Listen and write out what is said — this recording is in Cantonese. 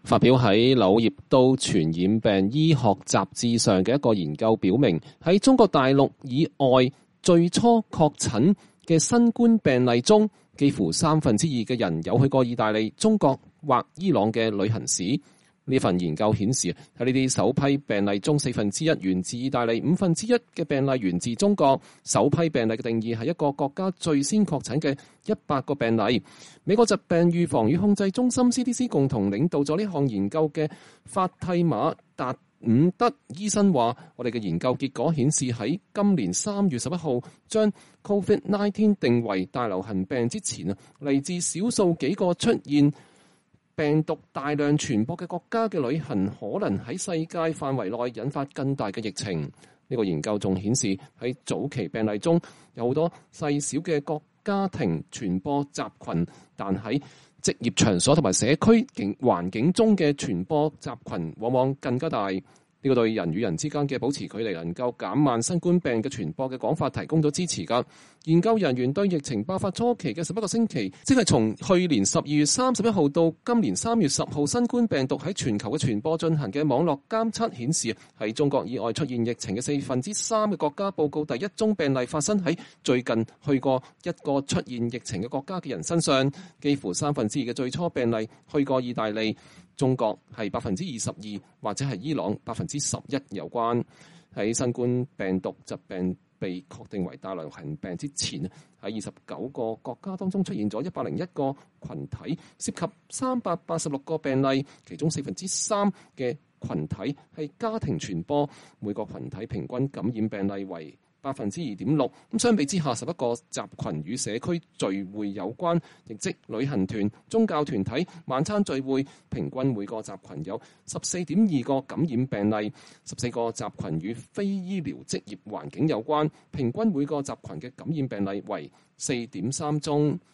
發表喺《柳葉刀傳染病醫學雜誌》上嘅一個研究表明，喺中國大陸以外最初確診嘅新冠病例中，幾乎2/3嘅人有去過意大利、中國或伊朗嘅旅行史。呢份研究顯示，喺呢啲首批病例中，1/4源自意大利，1/5嘅病例源自中國。首批病例嘅定義係一個國家最先確診嘅100個病例。美國疾病預防與控制中心 CDC 共同領導咗呢項研究嘅法蒂瑪達伍德醫生話：我哋嘅研究結果顯示，喺今年3月11號將 COVID-19 定為大流行病之前，嚟自少數幾個出現病毒大量傳播嘅國家嘅旅行，可能喺世界範圍內引發更大嘅疫情。呢個研究仲顯示，喺早期病例中有好多細小嘅各家庭傳播集群，但喺職業場所同埋社區環境中嘅傳播集群往往更加大。呢個對人與人之間嘅保持距離，能夠減慢新冠病嘅傳播嘅講法提供咗支持㗎。研究人員對疫情爆發初期嘅11個星期，即係從去年12月31號到今年3月10號，新冠病毒喺全球嘅傳播進行嘅網絡監測顯示，喺中國以外出現疫情嘅3/4嘅國家報告第一宗病例發生喺最近去過一個出現疫情嘅國家嘅人身上。幾乎2/3嘅最初病例去過意大利，中國係22%，或者係伊朗11%有關。喺新冠病毒疾病被確定為大流行病之前，喺29個國家當中出現咗101個群體，涉及386個病例，其中3/4嘅群體係家庭傳播，每個群體平均感染病例為2.6%。咁相比之下，11個集群與社區聚會有關，亦即旅行團、宗教團體、晚餐聚會，平均每個集群有14.2個感染病例。14個集群與非醫療職業環境有關，平均每個集群嘅感染病例為4.3宗。